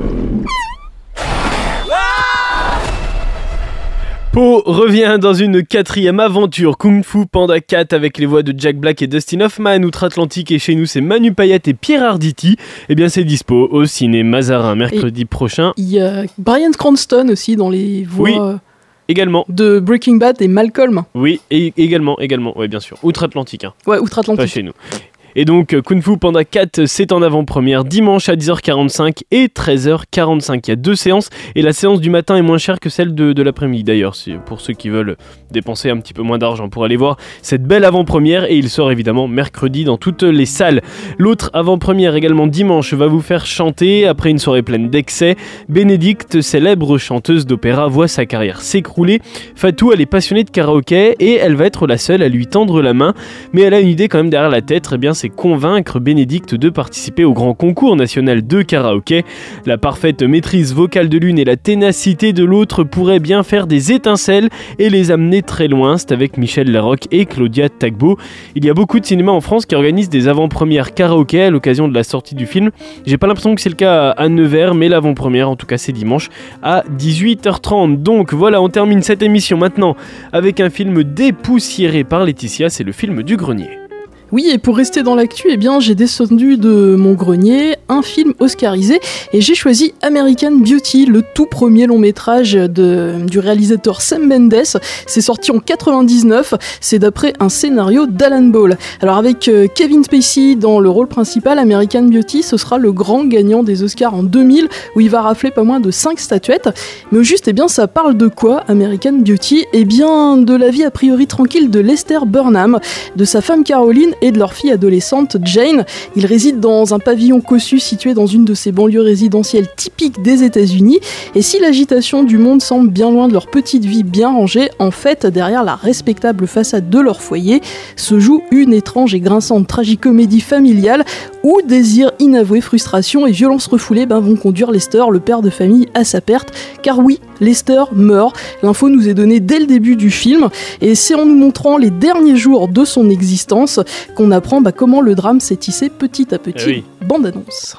Po revient dans une quatrième aventure Kung Fu Panda quatre avec les voix de Jack Black et Dustin Hoffman. Outre-Atlantique et chez nous c'est Manu Payet et Pierre Arditi. Et bien c'est dispo au ciné Mazarin mercredi et prochain. Il y a Bryan Cranston aussi dans les voix oui, également. de Breaking Bad et Malcolm. Oui, et également, également, ouais bien sûr. Outre-Atlantique. Hein. Ouais, Outre-Atlantique. Pas chez nous. Et donc Kung Fu Panda quatre, c'est en avant-première dimanche à dix heures quarante-cinq et treize heures quarante-cinq. Il y a deux séances et la séance du matin est moins chère que celle de, de l'après-midi d'ailleurs, pour ceux qui veulent dépenser un petit peu moins d'argent pour aller voir cette belle avant-première, et il sort évidemment mercredi dans toutes les salles. L'autre avant-première également dimanche va vous faire chanter après une soirée pleine d'excès. Bénédicte, célèbre chanteuse d'opéra, voit sa carrière s'écrouler. Fatou, elle est passionnée de karaoké et elle va être la seule à lui tendre la main, mais elle a une idée quand même derrière la tête. Eh bien c'est convaincre Bénédicte de participer au grand concours national de karaoké. La parfaite maîtrise vocale de l'une et la ténacité de l'autre pourraient bien faire des étincelles et les amener très loin. C'est avec Michel Larocque et Claudia Tagbo. Il y a beaucoup de cinémas en France qui organisent des avant-premières karaoké à l'occasion de la sortie du film. J'ai pas l'impression que c'est le cas à Nevers, mais l'avant-première en tout cas c'est dimanche à dix-huit heures trente. Donc voilà, on termine cette émission maintenant avec un film dépoussiéré par Laetitia, c'est le film du grenier. Oui, et pour rester dans l'actu, eh bien, j'ai descendu de mon grenier un film oscarisé et j'ai choisi American Beauty, le tout premier long métrage de, du réalisateur Sam Mendes. C'est sorti en quatre-vingt-dix-neuf, c'est d'après un scénario d'Alan Ball. Alors avec euh, Kevin Spacey dans le rôle principal, American Beauty, ce sera le grand gagnant des Oscars en deux mille, où il va rafler pas moins de cinq statuettes. Mais au juste, eh bien, ça parle de quoi, American Beauty? Eh bien, de la vie a priori tranquille de Lester Burnham, de sa femme Caroline et de leur fille adolescente Jane. Ils résident dans un pavillon cossu situé dans une de ces banlieues résidentielles typiques des États-Unis. Et si l'agitation du monde semble bien loin de leur petite vie bien rangée, en fait, derrière la respectable façade de leur foyer, se joue une étrange et grinçante tragicomédie familiale où désir inavoué, frustration et violence refoulée ben, vont conduire Lester, le père de famille, à sa perte. Car oui, Lester meurt. L'info nous est donnée dès le début du film. Et c'est en nous montrant les derniers jours de son existence qu'on apprend bah, comment le drame s'est tissé petit à petit. Eh oui. Bande-annonce.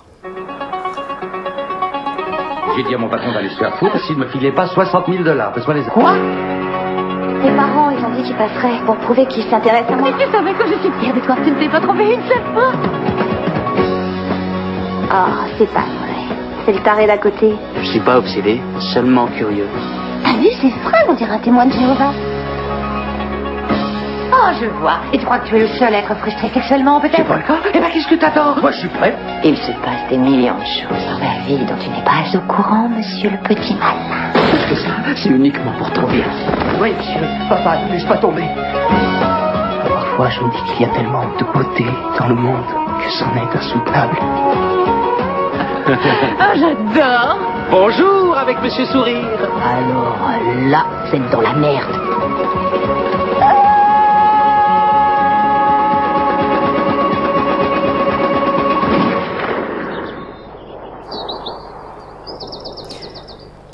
J'ai dit à mon patron d'aller se faire foutre s'il ne me filait pas soixante mille dollars. Besoin les... Quoi? Tes parents, ils ont dit qu'ils passeraient pour prouver qu'ils s'intéressent à moi. Mais tu savais que je suis fière de toi. Tu ne t'es pas trompée une seule fois. Oh, c'est pas vrai. C'est le taré d'à côté. Je suis pas obsédé, seulement curieux. T'as vu, c'est vrai, on dirait un témoin de Jéhovah. Oh, je vois. Et tu crois que tu es le seul à être frustré sexuellement, peut-être? C'est pas le cas. Eh ben, qu'est-ce que t'attends? Moi, je suis prêt. Il se passe des millions de choses dans ma vie dont tu n'es pas au courant, monsieur le petit malin. Parce que ça, c'est uniquement pour ton bien. Oui, monsieur. Papa, ne laisse pas tomber. Parfois, je me dis qu'il y a tellement de beauté dans le monde que c'en est insoutenable. Ah, j'adore. Bonjour, avec monsieur Sourire. Alors là, c'est dans la merde.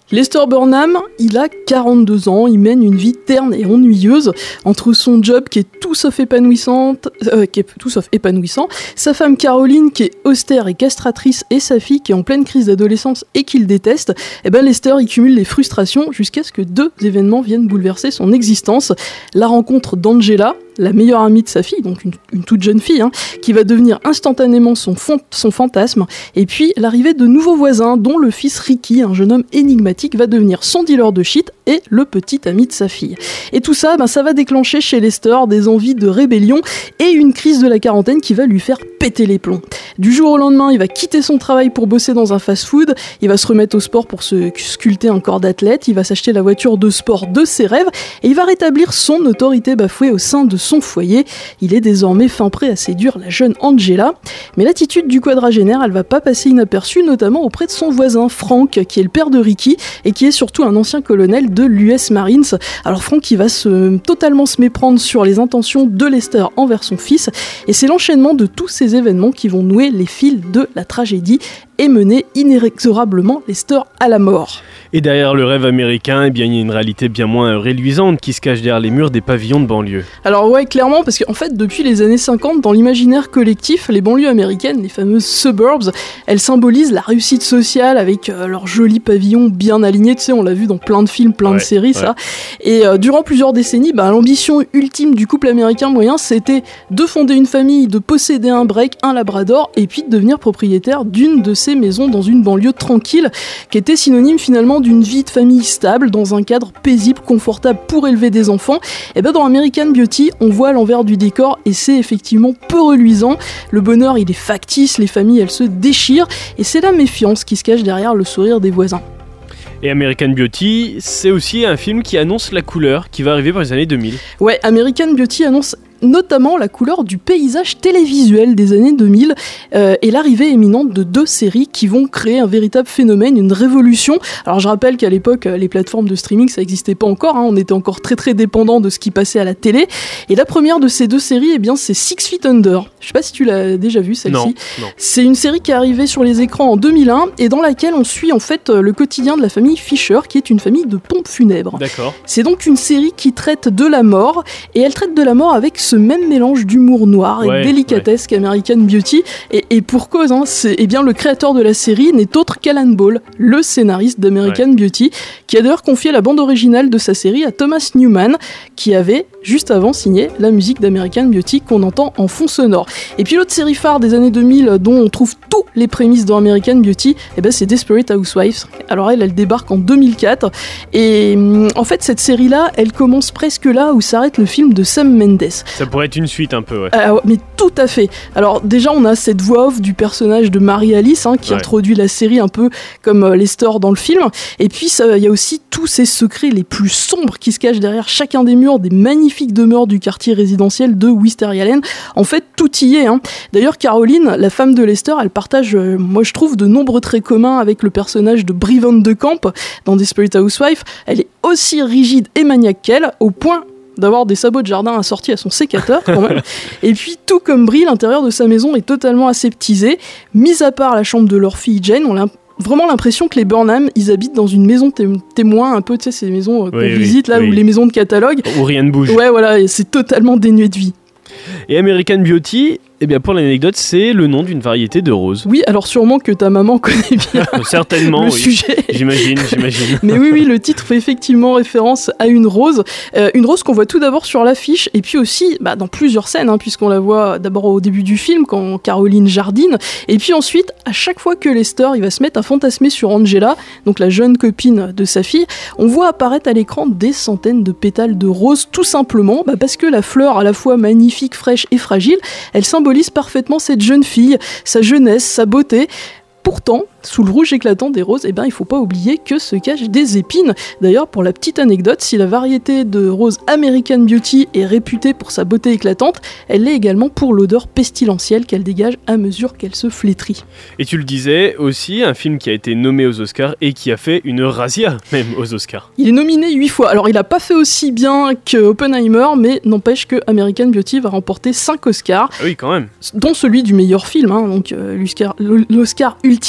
Lester Burnham, il a quarante-deux ans, il mène une vie terne et ennuyeuse entre son job qui est tout sauf épanouissante, euh, qui est tout sauf épanouissant, sa femme Caroline qui est austère et castratrice et sa fille qui est en pleine crise d'adolescence et qu'il déteste. Et ben Lester il cumule les frustrations jusqu'à ce que deux événements viennent bouleverser son existence. La rencontre d'Angela, la meilleure amie de sa fille, donc une, une toute jeune fille, hein, qui va devenir instantanément son, font, son fantasme, et puis l'arrivée de nouveaux voisins, dont le fils Ricky, un jeune homme énigmatique, va devenir son dealer de shit et le petit ami de sa fille. Et tout ça, ben, ça va déclencher chez Lester des envies de rébellion et une crise de la quarantaine qui va lui faire péter les plombs. Du jour au lendemain, il va quitter son travail pour bosser dans un fast-food, il va se remettre au sport pour se sculpter un corps d'athlète, il va s'acheter la voiture de sport de ses rêves, et il va rétablir son autorité bafouée au sein de son foyer. Il est désormais fin prêt à séduire la jeune Angela, mais l'attitude du quadragénaire, elle va pas passer inaperçue, notamment auprès de son voisin Frank, qui est le père de Ricky et qui est surtout un ancien colonel de l'U S Marines. Alors Frank, il va se, totalement se méprendre sur les intentions de Lester envers son fils, et c'est l'enchaînement de tous ces événements qui vont nouer les fils de la tragédie et mener inexorablement Lester à la mort. Et derrière le rêve américain, eh bien, il y a une réalité bien moins réluisante qui se cache derrière les murs des pavillons de banlieue. Alors ouais, clairement, parce qu'en fait, depuis les années cinquante, dans l'imaginaire collectif, les banlieues américaines, les fameuses suburbs, elles symbolisent la réussite sociale avec euh, leurs jolis pavillons bien alignés, tu sais, on l'a vu dans plein de films, plein ouais, de séries, ouais. ça. Et euh, durant plusieurs décennies, bah, l'ambition ultime du couple américain moyen, c'était de fonder une famille, de posséder un break, un labrador, et puis de devenir propriétaire d'une de ces maisons dans une banlieue tranquille, qui était synonyme finalement d'une vie de famille stable, dans un cadre paisible, confortable pour élever des enfants. Et ben dans American Beauty, on voit l'envers du décor et c'est effectivement peu reluisant. Le bonheur, il est factice, les familles, elles se déchirent et c'est la méfiance qui se cache derrière le sourire des voisins. Et American Beauty, c'est aussi un film qui annonce la couleur qui va arriver dans les années deux mille. Ouais, American Beauty annonce notamment la couleur du paysage télévisuel des années deux mille euh, et l'arrivée éminente de deux séries qui vont créer un véritable phénomène, une révolution. Alors je rappelle qu'à l'époque, les plateformes de streaming, ça n'existait pas encore, hein, on était encore très très dépendant de ce qui passait à la télé. Et la première de ces deux séries, eh bien, c'est Six Feet Under. Je sais pas si tu l'as déjà vue, celle-ci. Non, non. C'est une série qui est arrivée sur les écrans en deux mille un et dans laquelle on suit en fait le quotidien de la famille Fisher, qui est une famille de pompes funèbres. D'accord. C'est donc une série qui traite de la mort et elle traite de la mort avec ce même mélange d'humour noir et ouais, de délicatesse ouais. qu'American Beauty. Et, et pour cause, hein, c'est, eh bien, le créateur de la série n'est autre qu'Alan Ball, le scénariste d'American ouais. Beauty, qui a d'ailleurs confié la bande originale de sa série à Thomas Newman, qui avait juste avant signé la musique d'American Beauty qu'on entend en fond sonore. Et puis l'autre série phare des années deux mille dont on trouve tous les prémices dans American Beauty, eh ben, c'est Desperate Housewives. Alors elle, elle débarque en deux mille quatre et en fait cette série-là, elle commence presque là où s'arrête le film de Sam Mendes. Ça pourrait être une suite un peu, ouais. Euh, mais tout à fait. Alors déjà, on a cette voix off du personnage de Mary Alice hein, qui ouais. introduit la série un peu comme euh, Lester dans le film. Et puis il y a aussi tous ces secrets les plus sombres qui se cachent derrière chacun des murs des magnifiques demeures du quartier résidentiel de Wisteria Lane. En fait, tout y est. Hein. D'ailleurs, Caroline, la femme de Lester, elle partage, euh, moi je trouve, de nombreux traits communs avec le personnage de Brie Van de Camp dans Desperate Housewives. Elle est aussi rigide et maniaque qu'elle, au point d'avoir des sabots de jardin assortis à son sécateur quand même. Et puis tout comme Brie, l'intérieur de sa maison est totalement aseptisé, mis à part la chambre de leur fille Jane. On a vraiment l'impression que les Burnham, ils habitent dans une maison té- témoin, un peu, tu sais, ces maisons euh, qu'on oui, visite là, oui. ou les maisons de catalogue. Où rien ne bouge. Ouais, voilà, et c'est totalement dénué de vie. Et American Beauty, eh bien pour l'anecdote, c'est le nom d'une variété de roses. Oui, alors sûrement que ta maman connaît bien certainement, le oui. sujet. J'imagine, j'imagine. Mais oui, oui, le titre fait effectivement référence à une rose. Euh, une rose qu'on voit tout d'abord sur l'affiche, et puis aussi bah, dans plusieurs scènes, hein, puisqu'on la voit d'abord au début du film, quand Caroline jardine, et puis ensuite, à chaque fois que Lester il va se mettre à fantasmer sur Angela, donc la jeune copine de sa fille, on voit apparaître à l'écran des centaines de pétales de roses, tout simplement, bah, parce que la fleur, à la fois magnifique, fraîche et fragile, elle symbolise parfaitement cette jeune fille, sa jeunesse, sa beauté. Pourtant, sous le rouge éclatant des roses, eh ben, il ne faut pas oublier que se cachent des épines. D'ailleurs, pour la petite anecdote, si la variété de rose American Beauty est réputée pour sa beauté éclatante, elle l'est également pour l'odeur pestilentielle qu'elle dégage à mesure qu'elle se flétrit. Et tu le disais aussi, un film qui a été nommé aux Oscars et qui a fait une razzia même aux Oscars. Il est nominé huit fois. Alors, il n'a pas fait aussi bien que Oppenheimer, mais n'empêche que American Beauty va remporter cinq Oscars. Ah oui, quand même. Dont celui du meilleur film, hein, donc euh, l'Oscar, l'Oscar ultime.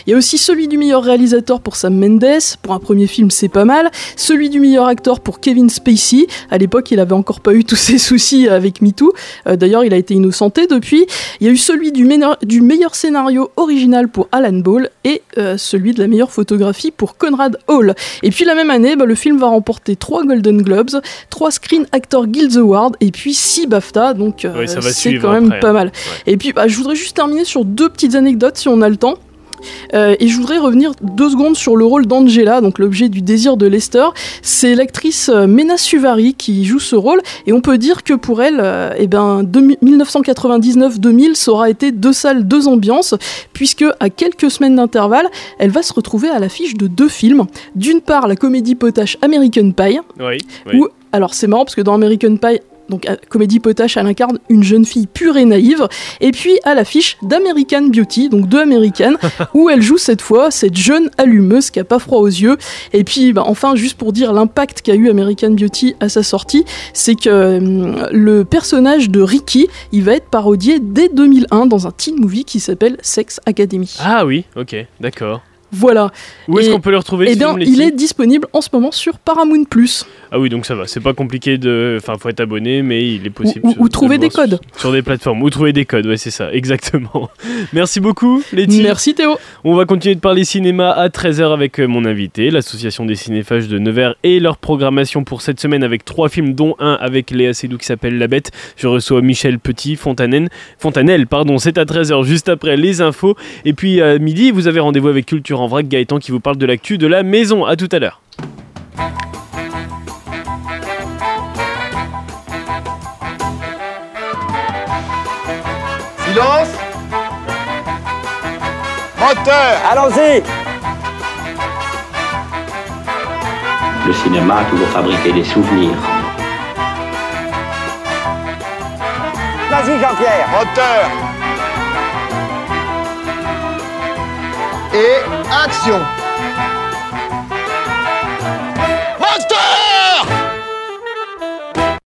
Il y a aussi celui du meilleur réalisateur pour Sam Mendes, pour un premier film c'est pas mal, celui du meilleur acteur pour Kevin Spacey, à l'époque il avait encore pas eu tous ses soucis avec MeToo, euh, d'ailleurs il a été innocenté depuis. Il y a eu celui du, meilleur, du meilleur scénario original pour Alan Ball et euh, celui de la meilleure photographie pour Conrad Hall. Et puis la même année, bah, le film va remporter trois Golden Globes, trois Screen Actors Guild Awards et puis six BAFTA, donc euh, oui, ça va c'est quand même après, pas hein. mal. Ouais. Et puis bah, je voudrais juste terminer sur deux petites anecdotes si on a le temps. Euh, et je voudrais revenir deux secondes sur le rôle d'Angela, donc l'objet du désir de Lester. C'est l'actrice euh, Mena Suvari qui joue ce rôle, et on peut dire que pour elle, euh, eh ben, dix-neuf cent quatre-vingt-dix-neuf deux mille, ça aura été deux salles, deux ambiances, puisque à quelques semaines d'intervalle, elle va se retrouver à l'affiche de deux films. D'une part, la comédie potache American Pie, oui, oui. où, alors c'est marrant parce que dans American Pie, donc comédie potache, elle incarne une jeune fille pure et naïve, et puis à l'affiche d'American Beauty, donc deux américaines, où elle joue cette fois cette jeune allumeuse qui a pas froid aux yeux. Et puis bah, enfin, juste pour dire l'impact qu'a eu American Beauty à sa sortie, c'est que hum, le personnage de Ricky, il va être parodié dès deux mille un dans un teen movie qui s'appelle Sex Academy. Ah oui, ok, d'accord. Voilà. Où est-ce et, qu'on peut le retrouver? Eh bien, il est disponible en ce moment sur Paramount Plus. Ah oui, donc ça va. C'est pas compliqué de. Enfin, faut être abonné, mais il est possible. Ou, sur, ou trouver des codes. Sur, sur des plateformes. Ou trouver des codes, ouais, c'est ça, exactement. Merci beaucoup, Letty. Merci, Théo. On va continuer de parler cinéma à treize heures avec mon invité, l'association des cinéphages de Nevers, et leur programmation pour cette semaine avec trois films, dont un avec Léa Seydoux qui s'appelle La Bête. Je reçois Michel Petit, Fontanelle. Fontanelle, pardon, c'est à treize heures, juste après les infos. Et puis à midi, vous avez rendez-vous avec Culture en vrac, Gaëtan qui vous parle de l'actu de la maison. À tout à l'heure. Silence. Moteur. Allons-y. Le cinéma a toujours fabriqué des souvenirs. Vas-y, Jean-Pierre. Moteur. Et action.